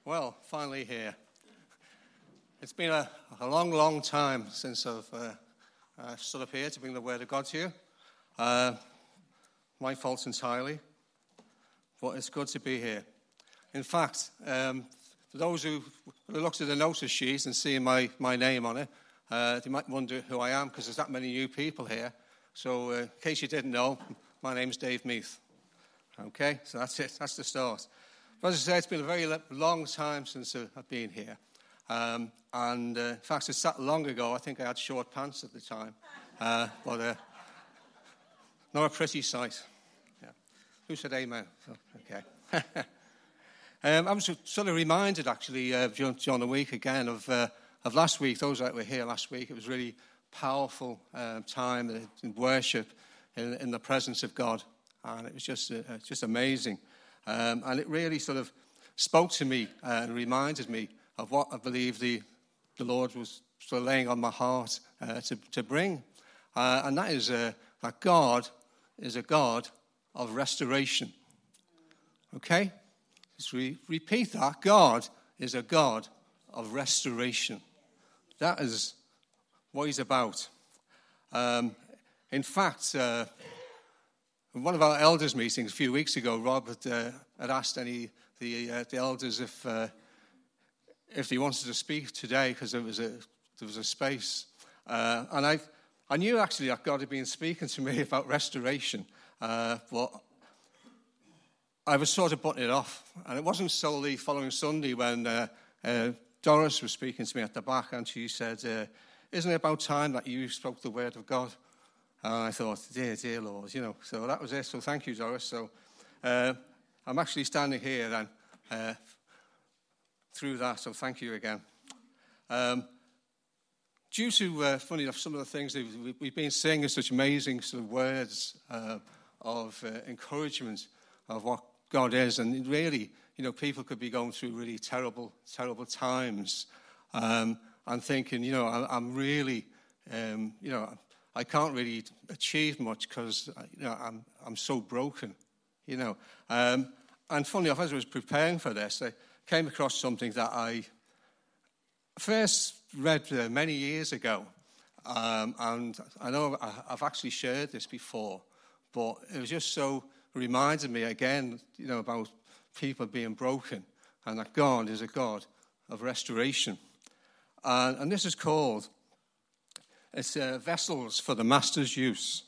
Well, finally here. It's been a long, long time since I've stood up here to bring the Word of God to you. My fault entirely, but it's good to be here. In fact, for those who looked at the notice sheet and seeing my name on it, they might wonder who I am because there's that many new people here. So in case you didn't know, my name's Dave Meath. Okay, so that's it. That's the start. But as I say, it's been a very long time since I've been here. In fact, it's that long ago, I think I had short pants at the time. But not a pretty sight. Yeah. Who said amen? Oh, okay. I was sort of reminded, actually, during the week again of last week. Those that were here last week, it was really powerful time in worship in the presence of God. And it was just amazing. And it really sort of spoke to me and reminded me of what I believe the Lord was sort of laying on my heart to bring. And that is that God is a God of restoration. Okay? Just repeat that. God is a God of restoration. That is what he's about. In fact, in one of our elders' meetings a few weeks ago, Rob had asked the elders if they wanted to speak today because there was a space, and I knew actually that God had been speaking to me about restoration, but I was sort of putting it off, and it wasn't solely following Sunday when Doris was speaking to me at the back, and she said, "Isn't it about time that you spoke the word of God?" And I thought, dear Lord, so that was it. So thank you, Doris. So I'm actually standing here then through that, so thank you again. Due to, funny enough, some of the things that we've been singing, such amazing sort of words of encouragement of what God is, and really, people could be going through really terrible times and thinking, I'm really, I can't really achieve much because I'm so broken, And funny enough, as I was preparing for this, I came across something that I first read many years ago, and I know I've actually shared this before, but it was just so reminded me again, about people being broken, and that God is a God of restoration, and this is called. It's vessels for the master's use.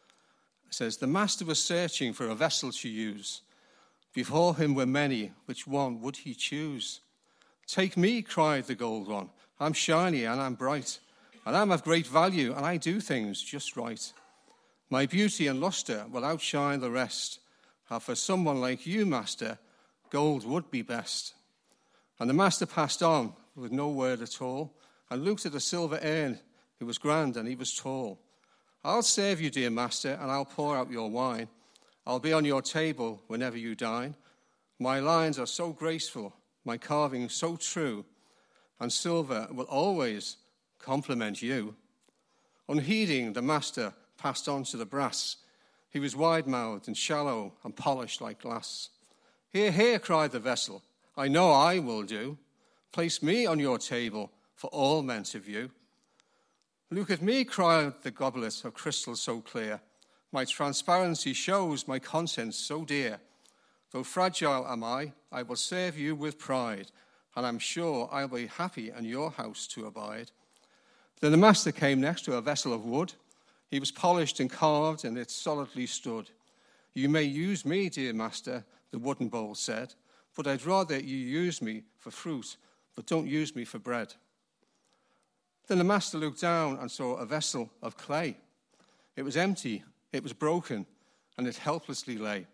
It says, the master was searching for a vessel to use. Before him were many. Which one would he choose? Take me, cried the gold one. I'm shiny and I'm bright. And I'm of great value and I do things just right. My beauty and luster will outshine the rest. How for someone like you, master, gold would be best. And the master passed on with no word at all and looked at a silver urn. He was grand and he was tall. I'll serve you, dear master, and I'll pour out your wine. I'll be on your table whenever you dine. My lines are so graceful, my carving so true, and silver will always compliment you. Unheeding, the master passed on to the brass. He was wide-mouthed and shallow and polished like glass. Here, here, cried the vessel, I know I will do. Place me on your table for all men to view. Look at me, cried the goblet of crystal so clear. My transparency shows my contents so dear. Though fragile am I will serve you with pride, and I'm sure I'll be happy in your house to abide. Then the master came next to a vessel of wood. He was polished and carved, and it solidly stood. You may use me, dear master, the wooden bowl said, but I'd rather you use me for fruit, but don't use me for bread. Then the master looked down and saw a vessel of clay. It was empty, it was broken, and it helplessly lay.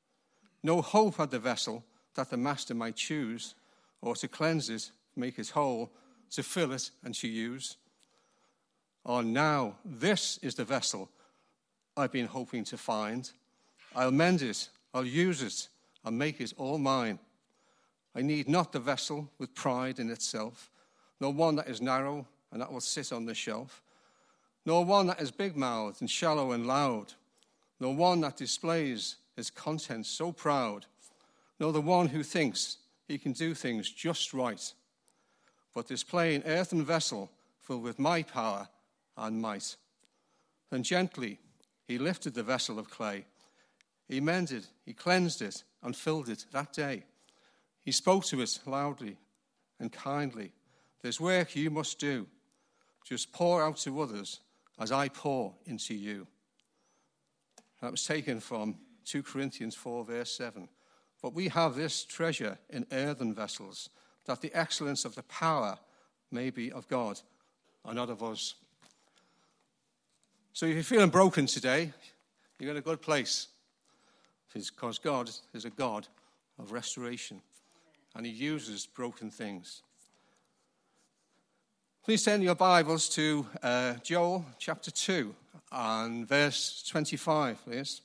No hope had the vessel that the master might choose, or to cleanse it, make it whole, to fill it and to use. Oh, now, this is the vessel I've been hoping to find. I'll mend it, I'll use it, I'll make it all mine. I need not the vessel with pride in itself, nor one that is narrow and that will sit on the shelf, nor one that is big-mouthed and shallow and loud, nor one that displays its contents so proud, nor the one who thinks he can do things just right. But this plain earthen vessel filled with my power and might. Then gently he lifted the vessel of clay. He mended, he cleansed it, and filled it that day. He spoke to it loudly and kindly. There's work you must do. Just pour out to others as I pour into you. That was taken from 2 Corinthians 4, verse 7. But we have this treasure in earthen vessels, that the excellence of the power may be of God and not of us. So if you're feeling broken today, you're in a good place. It's because God is a God of restoration, and he uses broken things. Please turn your Bibles to Joel chapter 2 and verse 25, please.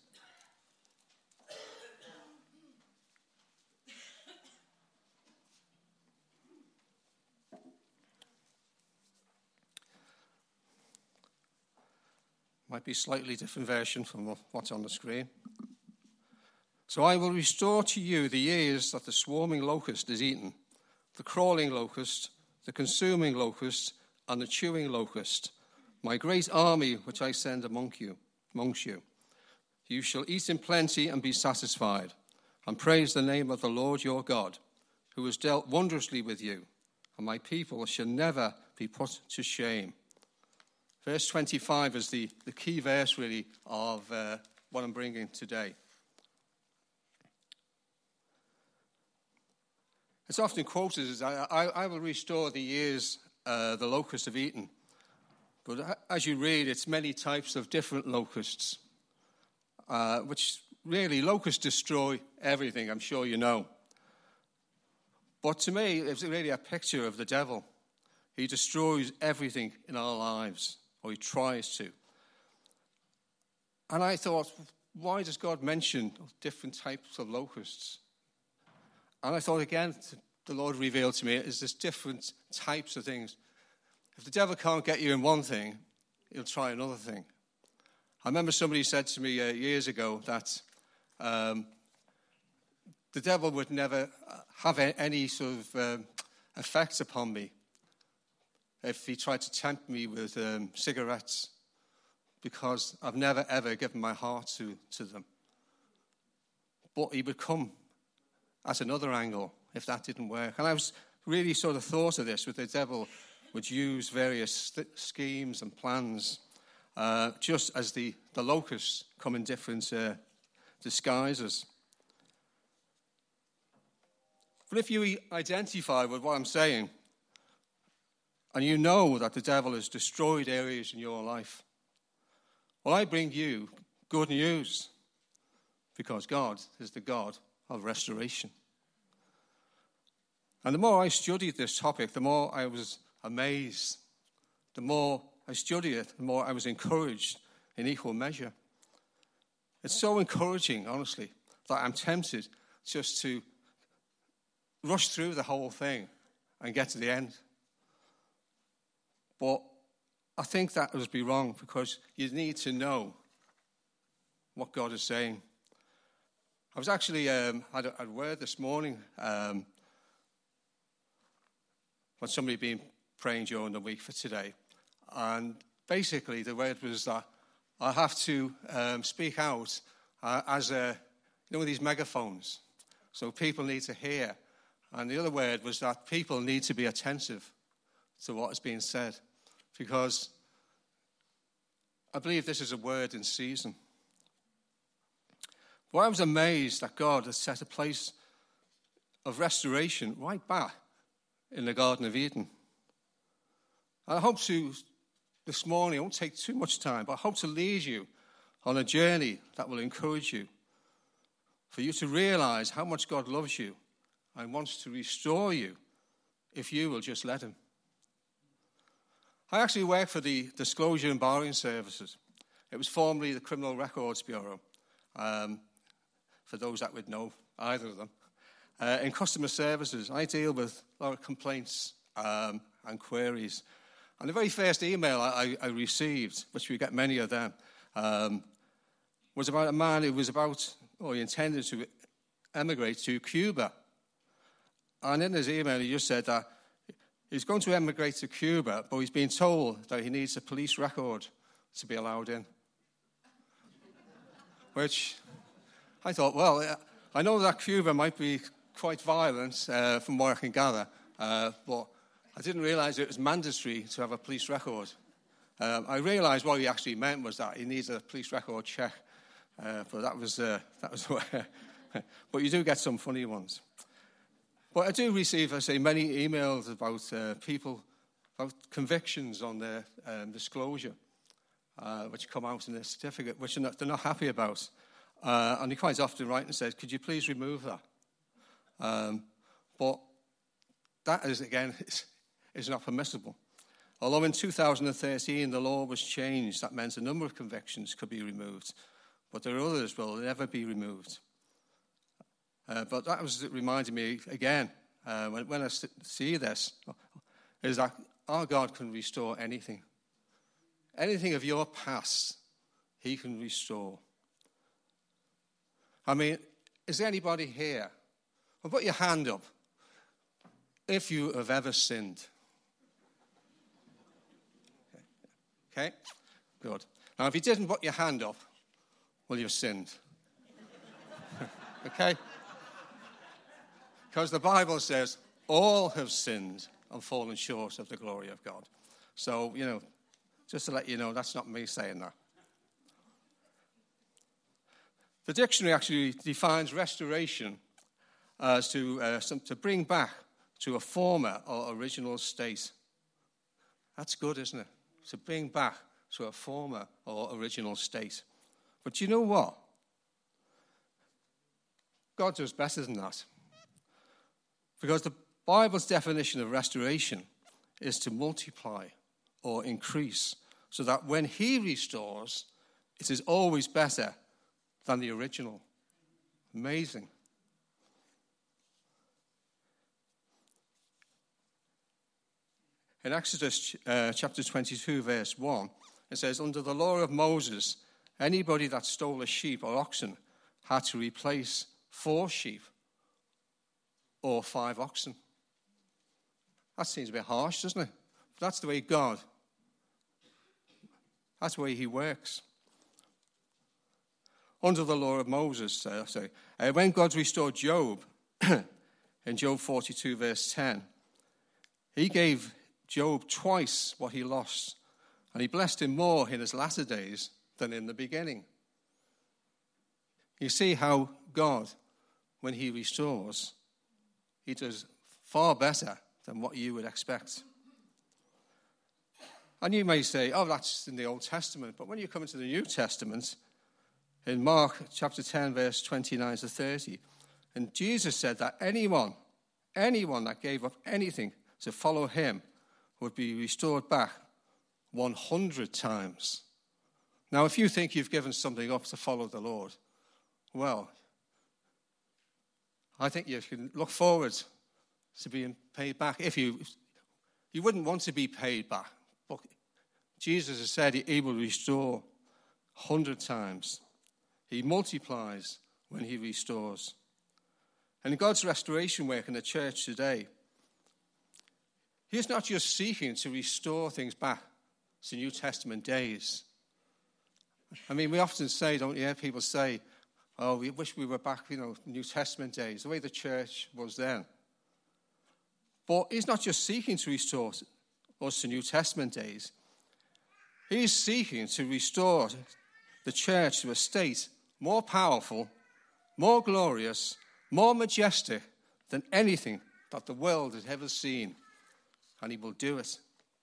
Might be a slightly different version from what's on the screen. So I will restore to you the years that the swarming locust is eaten, the crawling locust, the consuming locust, and the chewing locust, my great army which I send amongst you. You shall eat in plenty and be satisfied, and praise the name of the Lord your God, who has dealt wondrously with you, and my people shall never be put to shame. Verse 25 is the key verse, really, of what I'm bringing today. It's often quoted as, I will restore the years the locusts have eaten. But as you read, it's many types of different locusts, which really, locusts destroy everything, I'm sure you know. But to me, it's really a picture of the devil. He destroys everything in our lives, or he tries to. And I thought, why does God mention different types of locusts? And I thought again, the Lord revealed to me, is there's different types of things. If the devil can't get you in one thing, he'll try another thing. I remember somebody said to me years ago that the devil would never have any sort of effects upon me if he tried to tempt me with cigarettes, because I've never, ever given my heart to them. But he would come at another angle if that didn't work. And I was really sort of thought of this, with the devil would use various schemes and plans, just as the locusts come in different disguises. But if you identify with what I'm saying, and you know that the devil has destroyed areas in your life, well, I bring you good news, because God is the God of restoration. And the more I studied this topic, the more I was amazed. The more I studied it, the more I was encouraged in equal measure. It's so encouraging, honestly, that I'm tempted just to rush through the whole thing and get to the end. But I think that would be wrong, because you need to know what God is saying. I was actually had a word this morning when somebody had been praying during the week for today. And basically the word was that I have to speak out as these megaphones. So people need to hear. And the other word was that people need to be attentive to what is being said, because I believe this is a word in season. Well, I was amazed that God has set a place of restoration right back in the Garden of Eden. And I hope to, this morning, I won't take too much time, but I hope to lead you on a journey that will encourage you, for you to realize how much God loves you and wants to restore you if you will just let him. I actually work for the Disclosure and Barring Services. It was formerly the Criminal Records Bureau, for those that would know either of them. In customer services, I deal with a lot of complaints and queries. And the very first email I received, which we get many of them, was about a man who was he intended to emigrate to Cuba. And in his email, he just said that he's going to emigrate to Cuba, but he's been told that he needs a police record to be allowed in. Which I thought, well, I know that Cuba might be quite violent from what I can gather, but I didn't realize it was mandatory to have a police record. I realized what he actually meant was that he needs a police record check, but that was where. But you do get some funny ones. But I do receive, I say, many emails about people, about convictions on their disclosure, which come out in their certificate, which they're not happy about. And he quite often writes and says, could you please remove that? But that is, again, is not permissible. Although in 2013 the law was changed, that meant a number of convictions could be removed, but there are others that will never be removed. But that was reminding me again, when I see this, is that our God can restore anything. Anything of your past, he can restore. I mean, is there anybody here? Well, put your hand up if you have ever sinned. Okay, good. Now, if you didn't put your hand up, well, you've sinned. Okay? Because the Bible says, all have sinned and fallen short of the glory of God. So, just to let you know, that's not me saying that. The dictionary actually defines restoration as to bring back to a former or original state. That's good, isn't it? To bring back to a former or original state. But you know what? God does better than that. Because the Bible's definition of restoration is to multiply or increase, so that when he restores, it is always better than the original. Amazing. In Exodus chapter 22, verse 1, it says, under the law of Moses, anybody that stole a sheep or oxen had to replace 4 sheep or 5 oxen. That seems a bit harsh, doesn't it? But that's the way that's the way he works. Under the law of Moses, when God restored Job, in Job 42, verse 10, he gave Job twice what he lost, and he blessed him more in his latter days than in the beginning. You see how God, when he restores, he does far better than what you would expect. And you may say, oh, that's in the Old Testament. But when you come into the New Testament, in Mark chapter 10, verse 29 to 30, and Jesus said that anyone that gave up anything to follow him would be restored back 100 times. Now, if you think you've given something up to follow the Lord, well, I think you can look forward to being paid back. If you wouldn't want to be paid back, but Jesus has said he will restore 100 times. He multiplies when he restores. And in God's restoration work in the church today, he's not just seeking to restore things back to New Testament days. I mean, we often say, don't you hear people say, oh, we wish we were back, New Testament days, the way the church was then. But he's not just seeking to restore us to New Testament days. He's seeking to restore the church to a state more powerful, more glorious, more majestic than anything that the world has ever seen. And he will do it.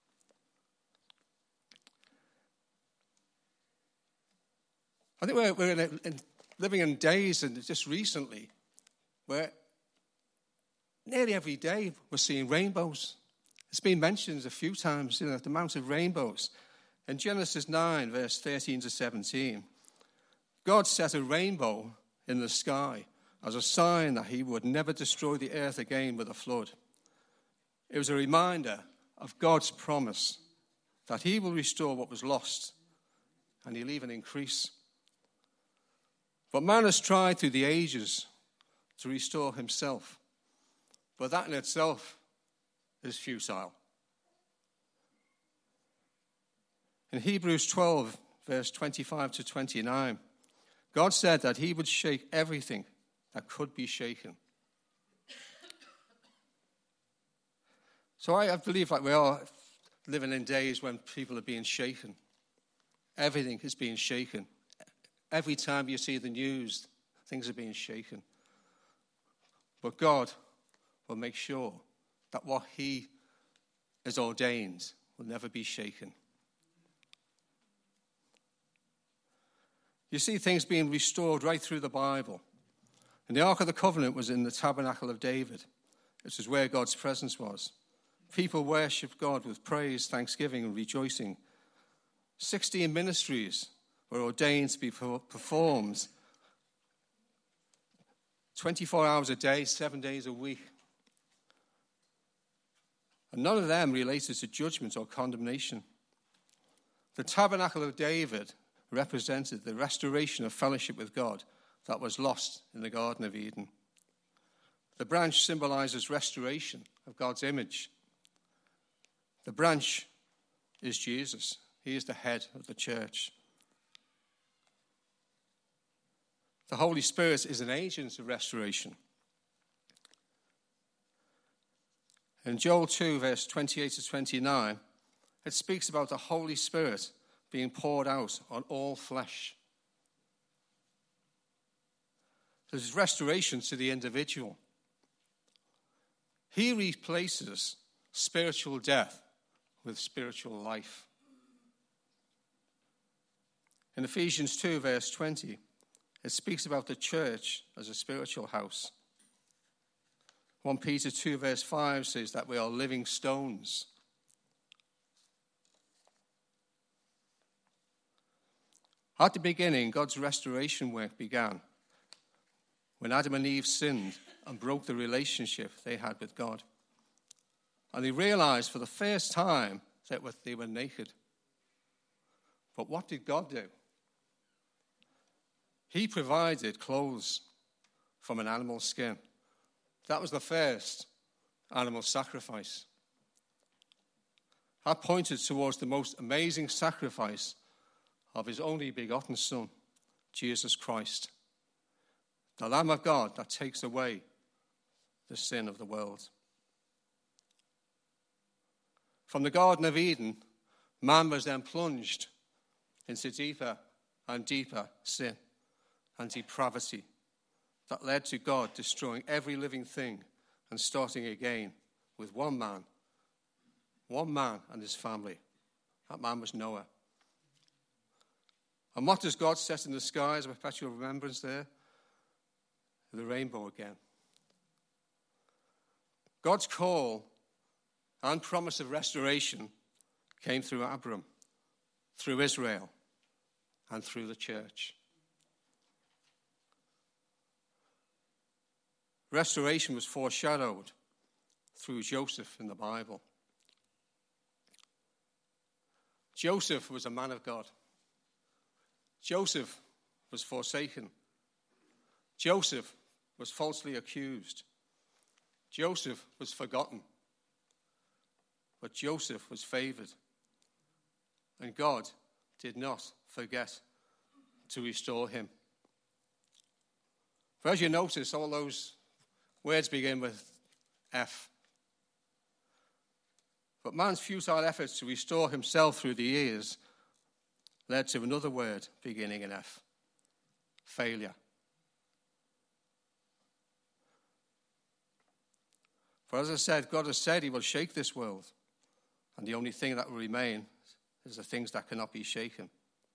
I think we're living in days, and just recently, where nearly every day we're seeing rainbows. It's been mentioned a few times, the amount of rainbows. In Genesis 9, verse 13 to 17, God set a rainbow in the sky as a sign that he would never destroy the earth again with a flood. It was a reminder of God's promise that he will restore what was lost, and he'll even increase. But man has tried through the ages to restore himself. But that in itself is futile. In Hebrews 12, verse 25 to 29, God said that he would shake everything that could be shaken. So I believe that we are living in days when people are being shaken. Everything is being shaken. Every time you see the news, things are being shaken. But God will make sure that what he has ordained will never be shaken. You see things being restored right through the Bible. And the Ark of the Covenant was in the Tabernacle of David. This is where God's presence was. People worshipped God with praise, thanksgiving, and rejoicing. 16 ministries were ordained to be performed 24 hours a day, 7 days a week. And none of them related to judgment or condemnation. The Tabernacle of David represented the restoration of fellowship with God that was lost in the Garden of Eden. The branch symbolizes restoration of God's image. The branch is Jesus. He is the head of the church. The Holy Spirit is an agent of restoration. In Joel 2, verse 28 to 29, it speaks about the Holy Spirit being poured out on all flesh. There's restoration to the individual. He replaces spiritual death with spiritual life. In Ephesians 2, verse 20, it speaks about the church as a spiritual house. 1 Peter 2, verse 5 says that we are living stones. At the beginning, God's restoration work began when Adam and Eve sinned and broke the relationship they had with God. And they realized for the first time that they were naked. But what did God do? He provided clothes from an animal's skin. That was the first animal sacrifice. That pointed towards the most amazing sacrifice of his only begotten Son, Jesus Christ, the Lamb of God that takes away the sin of the world. From the Garden of Eden, man was then plunged into deeper and deeper sin and depravity that led to God destroying every living thing and starting again with one man and his family. That man was Noah. And what does God set in the sky as a perpetual remembrance there? The rainbow again. God's call and promise of restoration came through Abram, through Israel, and through the church. Restoration was foreshadowed through Joseph in the Bible. Joseph was a man of God. Joseph was forsaken. Joseph was falsely accused. Joseph was forgotten. But Joseph was favored. And God did not forget to restore him. But as you notice, all those words begin with F. But man's futile efforts to restore himself through the years led to another word beginning in F. Failure. For as I said, God has said he will shake this world. And the only thing that will remain is the things that cannot be shaken.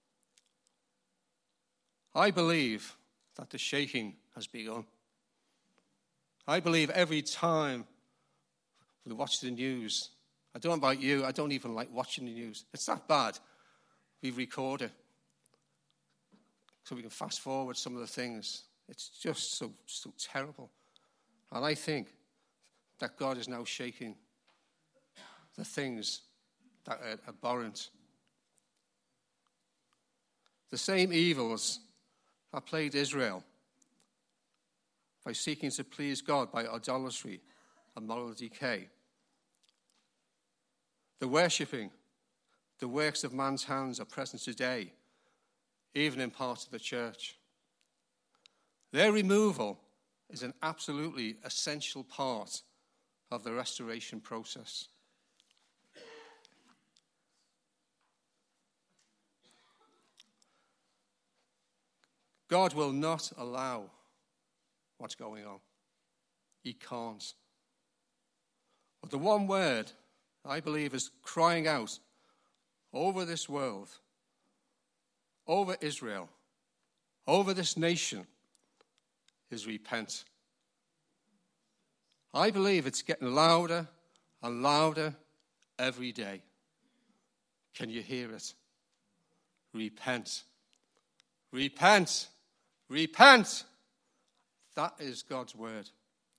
I believe that the shaking has begun. I believe every time we watch the news, I don't know about you, I don't even like watching the news. It's that bad. We record it so we can fast forward some of the things. It's just so terrible. And I think that God is now shaking the things that are abhorrent. The same evils that plagued Israel by seeking to please God by idolatry and moral decay. The worshipping, the works of man's hands are present today, even in parts of the church. Their removal is an absolutely essential part of the restoration process. God will not allow what's going on. He can't. But the one word I believe is crying out over this world, over Israel, over this nation, is repent. I believe it's getting louder and louder every day. Can you hear it? Repent. Repent. Repent. That is God's word.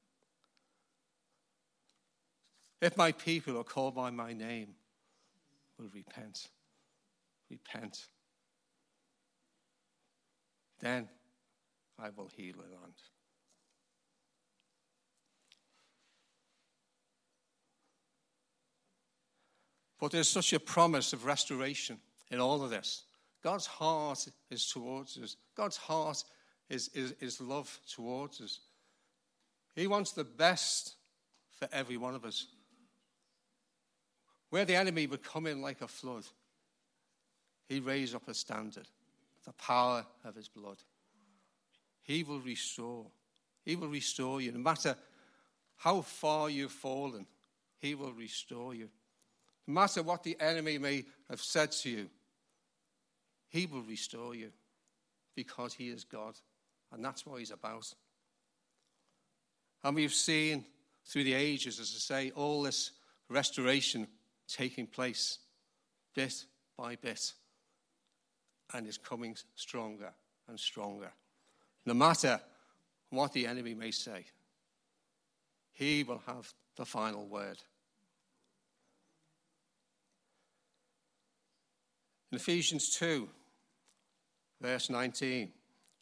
If my people are called by my name, will repent. Repent. Then I will heal the land. But there's such a promise of restoration in all of this. God's heart is towards us. God's heart is love towards us. He wants the best for every one of us. Where the enemy would come in like a flood, he raised up a standard, the power of his blood. He will restore. He will restore you. No matter how far you've fallen, he will restore you. No matter what the enemy may have said to you, he will restore you because he is God. And that's what he's about. And we've seen through the ages, as I say, all this restoration taking place bit by bit. And is coming stronger and stronger. No matter what the enemy may say, he will have the final word. In Ephesians 2, verse 19.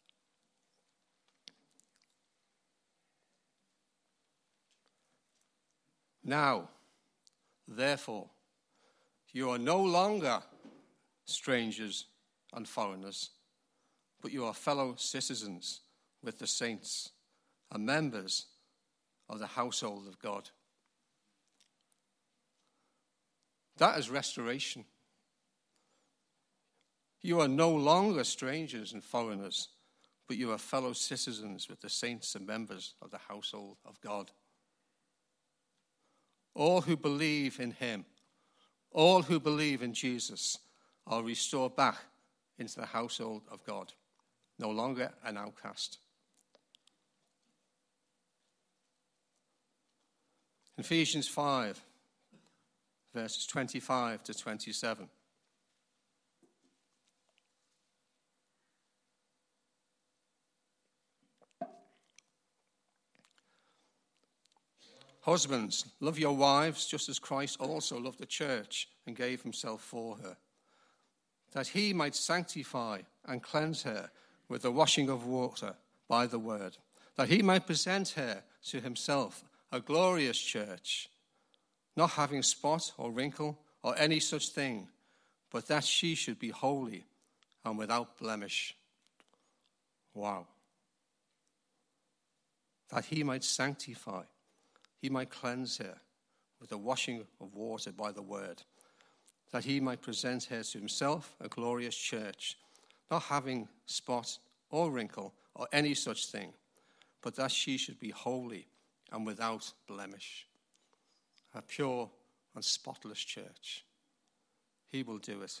Now, therefore, you are no longer strangers and foreigners, but you are fellow citizens with the saints and members of the household of God. That is restoration. You are no longer strangers and foreigners, but you are fellow citizens with the saints and members of the household of God. All who believe in him, all who believe in Jesus, are restored back into the household of God, no longer an outcast. Ephesians 5, verses 25 to 27. Husbands, love your wives just as Christ also loved the church and gave himself for her, that he might sanctify and cleanse her with the washing of water by the word, that he might present her to himself a glorious church, not having spot or wrinkle or any such thing, but that she should be holy and without blemish. Wow. That he might sanctify, he might cleanse her with the washing of water by the word, that he might present her to himself a glorious church, not having spot or wrinkle or any such thing, but that she should be holy and without blemish. A pure and spotless church. He will do it.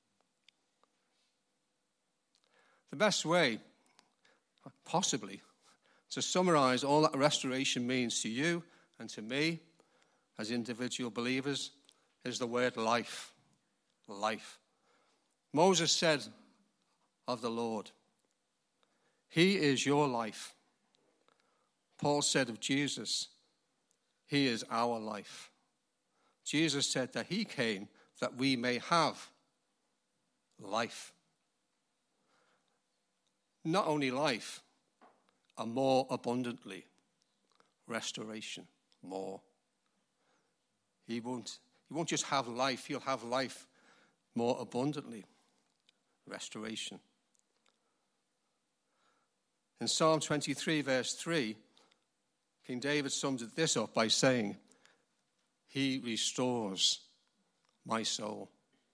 The best way, possibly, to summarize all that restoration means to you and to me as individual believers is the word life. Life. Moses said of the Lord, he is your life. Paul said of Jesus, he is our life. Jesus said that he came that we may have life. Not only life, and more abundantly, restoration. more. He won't just have life, he'll have life more abundantly. Restoration. In Psalm 23, verse 3, King David sums this up by saying, he restores my soul.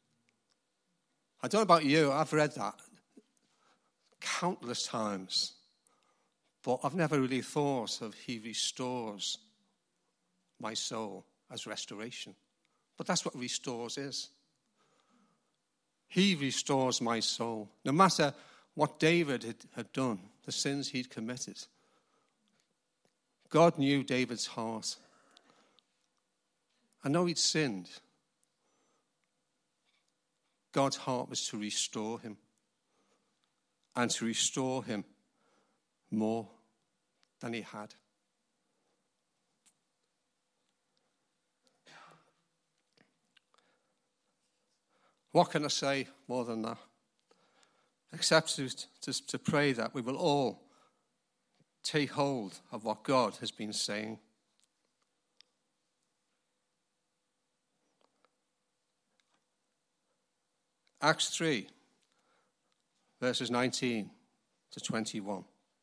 I don't know about you, I've read that countless times, but I've never really thought of he restores my soul as restoration. But that's what restores is. He restores my soul. No matter what David had done, the sins he'd committed, God knew David's heart. I know he'd sinned. God's heart was to restore him, and to restore him more than he had. What can I say more than that? Except to pray that we will all take hold of what God has been saying. Acts 3, verses 19 to 21.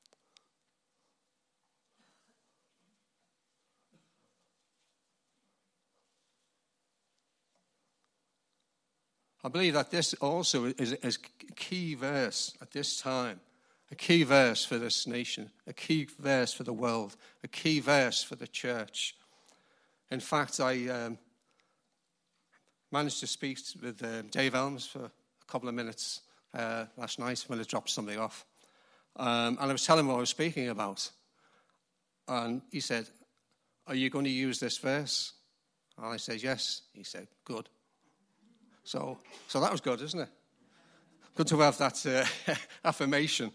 I believe that this also is a key verse at this time, a key verse for this nation, a key verse for the world, a key verse for the church. In fact, I managed to speak with Dave Elms for a couple of minutes last night when I dropped something off. And I was telling him what I was speaking about. And he said, are you going to use this verse? And I said, yes. He said, good. So that was good, isn't it? Good to have that affirmation.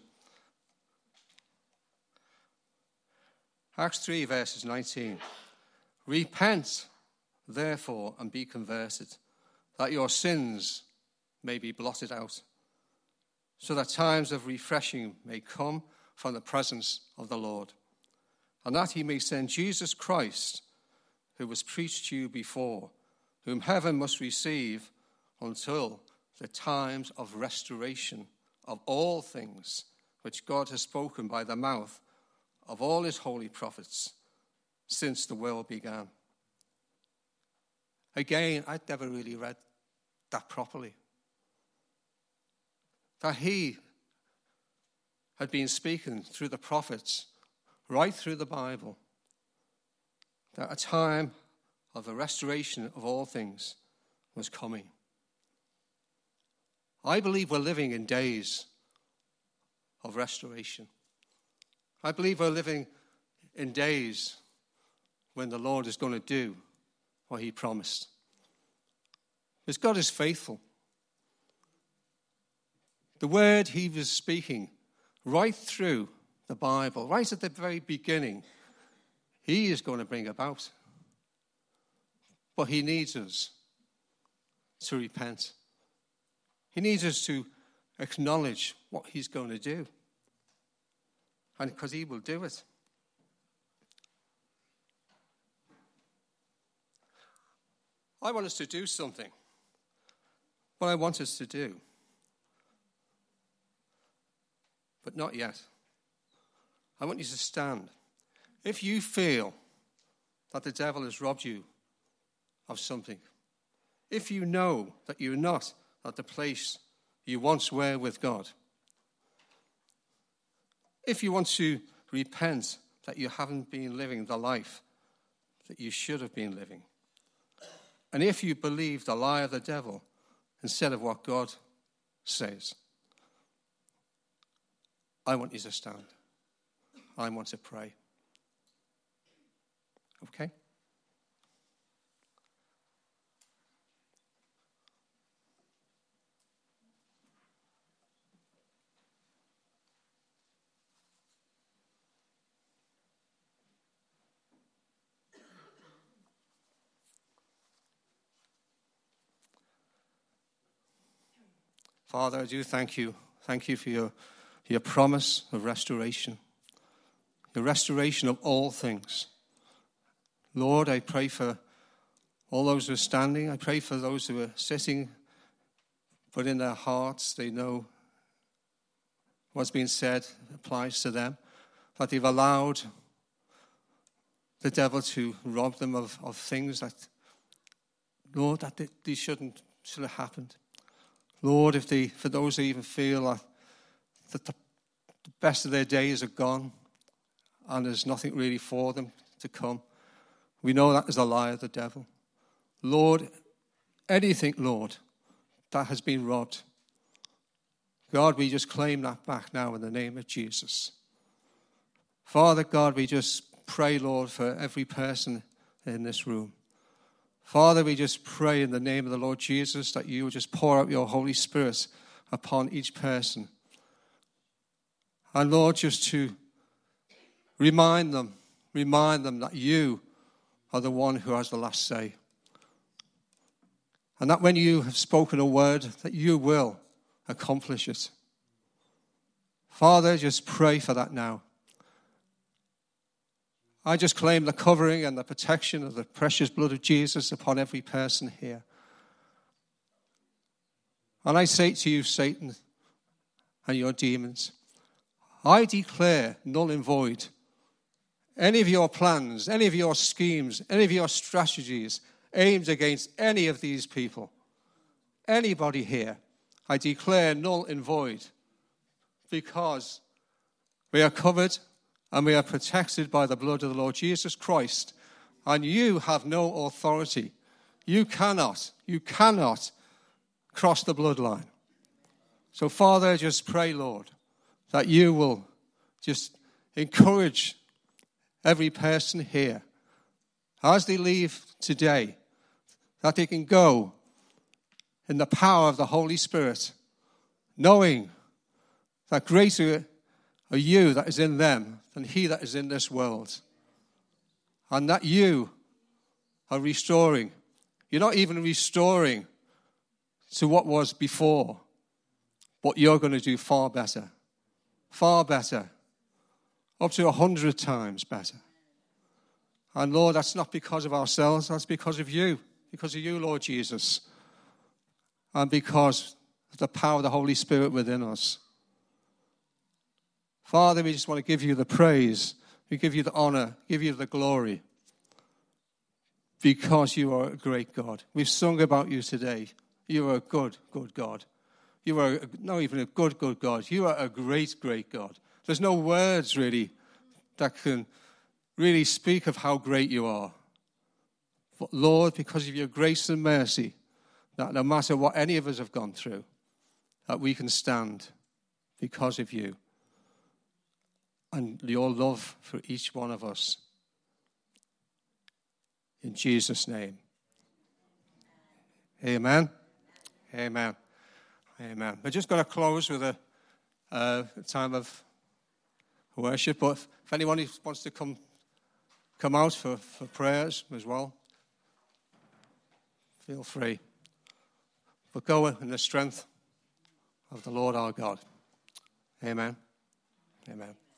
Acts 3, verses 19. Repent, therefore, and be converted, that your sins may be blotted out, so that times of refreshing may come from the presence of the Lord, and that he may send Jesus Christ, who was preached to you before, whom heaven must receive until the times of restoration of all things, which God has spoken by the mouth of all his holy prophets since the world began. Again, I'd never really read that properly. That he had been speaking through the prophets, right through the Bible, that a time of the restoration of all things was coming. I believe we're living in days of restoration. I believe we're living in days when the Lord is going to do what he promised. Because God is faithful. The word he was speaking right through the Bible, right at the very beginning, he is going to bring about. But he needs us to repent. He needs us to acknowledge what he's going to do. And because he will do it. I want us to do something. What I want us to do. But not yet. I want you to stand. If you feel that the devil has robbed you of something, if you know that you're not at the place you once were with God, if you want to repent that you haven't been living the life that you should have been living, and if you believe the lie of the devil instead of what God says, I want you to stand. I want to pray. Okay? Father, I do thank you. Thank you for your promise of restoration. The restoration of all things. Lord, I pray for all those who are standing. I pray for those who are sitting, but in their hearts they know what's been said applies to them, that they've allowed the devil to rob them of things that, Lord, that they shouldn't have happened. Lord, for those who even feel that the best of their days are gone and there's nothing really for them to come, we know that is a lie of the devil. Lord, anything, Lord, that has been robbed, God, we just claim that back now in the name of Jesus. Father God, we just pray, Lord, for every person in this room. Father, we just pray in the name of the Lord Jesus that you will just pour out your Holy Spirit upon each person. And Lord, just to remind them that you are the one who has the last say. And that when you have spoken a word, that you will accomplish it. Father, just pray for that now. I just claim the covering and the protection of the precious blood of Jesus upon every person here. And I say to you, Satan and your demons, I declare null and void any of your plans, any of your schemes, any of your strategies aimed against any of these people. Anybody here, I declare null and void, because we are covered and we are protected by the blood of the Lord Jesus Christ. And you have no authority. You cannot cross the bloodline. So, Father, just pray, Lord, that you will just encourage every person here as they leave today, that they can go in the power of the Holy Spirit, knowing that greater are you that is in them than he that is in this world. And that you are restoring. You're not even restoring to what was before, but you're going to do far better, up to 100 times better. And Lord, that's not because of ourselves, that's because of you, Lord Jesus, and because of the power of the Holy Spirit within us. Father, we just want to give you the praise, we give you the honor, give you the glory, because you are a great God. We've sung about you today. You are a good, good God. You are not even a good, good God. You are a great, great God. There's no words really that can really speak of how great you are. But Lord, because of your grace and mercy, that no matter what any of us have gone through, that we can stand because of you and your love for each one of us. In Jesus' name. Amen. Amen. Amen. We're just going to close with a time of worship, but if anyone wants to come out for prayers as well, feel free. But go in the strength of the Lord our God. Amen. Amen.